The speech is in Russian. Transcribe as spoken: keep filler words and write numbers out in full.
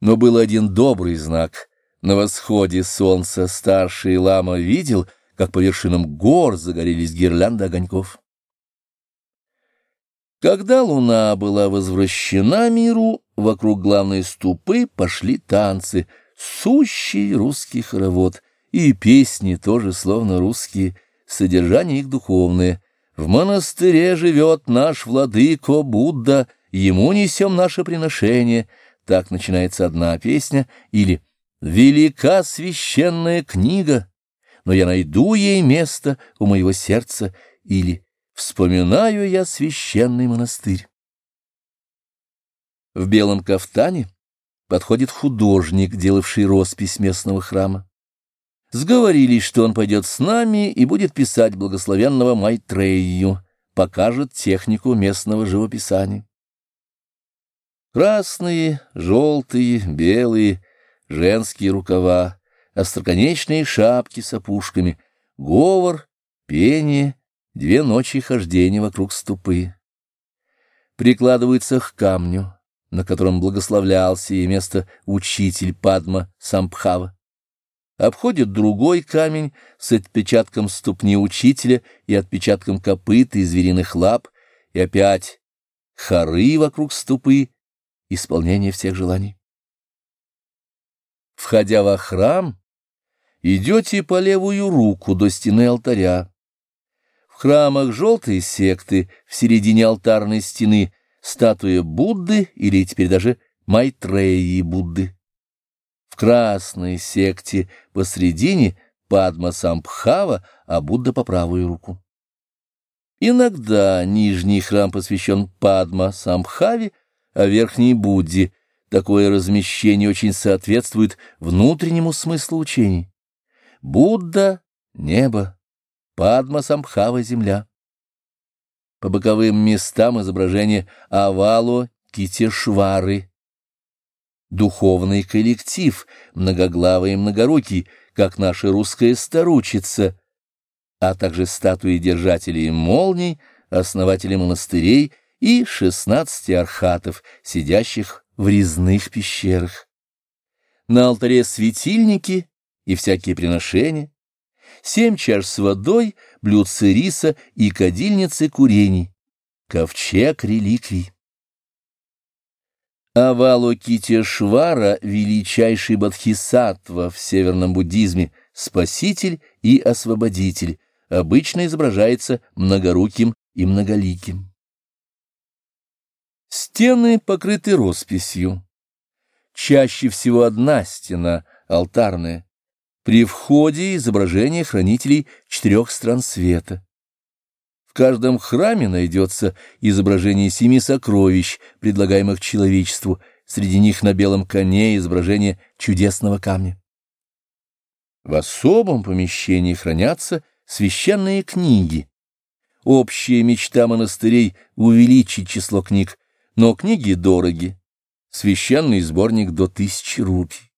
Но был один добрый знак. На восходе солнца старший лама видел, как по вершинам гор загорелись гирлянды огоньков. Когда луна была возвращена миру, вокруг главной ступы пошли танцы, сущий русский хоровод, и песни тоже словно русские, содержание их духовное. В монастыре живет наш владыко Будда, ему несем наше приношение. Так начинается одна песня, или «Велика священная книга, но я найду ей место у моего сердца», или «Вспоминаю я священный монастырь». В белом кафтане подходит художник, делавший роспись местного храма. Сговорились, что он пойдет с нами и будет писать благословенного Майтрею, покажет технику местного живописания. Красные, желтые, белые, женские рукава, остроконечные шапки с опушками, говор, пение, две ночи хождения вокруг ступы. Прикладывается к камню, на котором благословлялся и место учитель Падма Самбхава. Обходит другой камень с отпечатком ступни учителя и отпечатком копыт и звериных лап, и опять хоры вокруг ступы, исполнение всех желаний. Входя во храм, идете по левую руку до стены алтаря. В храмах желтой секты в середине алтарной стены статуя Будды или теперь даже Майтреи Будды. В красной секте посредине Падма Самбхава, а Будда по правую руку. Иногда нижний храм посвящен Падма Самбхаве, а верхний Будде. Такое размещение очень соответствует внутреннему смыслу учений. Будда — небо, Падма Самбхава — земля. По боковым местам изображение Авалокитешвары. Духовный коллектив, многоглавый и многорукий, как наша русская старучица, а также статуи держателей молний, основателей монастырей и шестнадцати архатов, сидящих в резных пещерах. На алтаре светильники и всякие приношения, семь чаш с водой, блюдце риса и кадильницы курений, ковчег реликвий. Авалокитешвара — величайший бодхисаттва в северном буддизме, спаситель и освободитель, обычно изображается многоруким и многоликим. Стены покрыты росписью. Чаще всего одна стена, алтарная. При входе изображение хранителей четырех стран света. В каждом храме найдется изображение семи сокровищ, предлагаемых человечеству, среди них на белом коне изображение чудесного камня. В особом помещении хранятся священные книги. Общая мечта монастырей — увеличить число книг, но книги дороги. Священный сборник до тысячи рупий.